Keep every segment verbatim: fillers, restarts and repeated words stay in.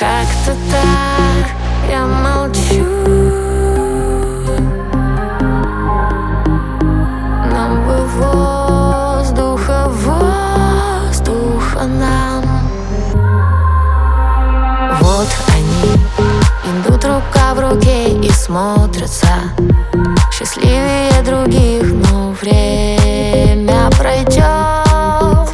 Как-то так я молчу, нам бы воздуха, воздуха нам. Вот они идут рука в руке и смотрятся счастливее других, но время пройдет,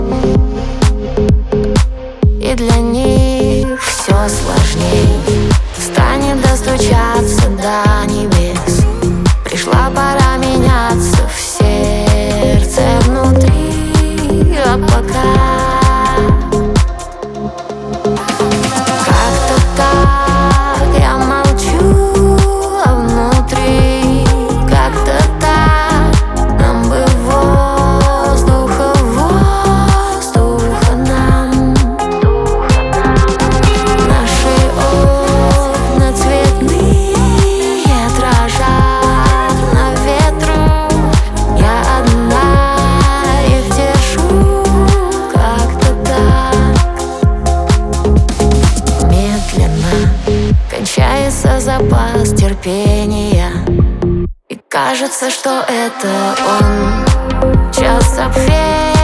и для них все сложней станет достучаться до небес. Пришла пора меняться в сердце внутри, а пока как-то так я молчу, а внутри как-то так нам бы воздуха, воздуха нам. Наши окна цветные дрожат на ветру, я одна их держу. Как-то так медленно кончается запас терпения, и кажется, что это он, час забвения.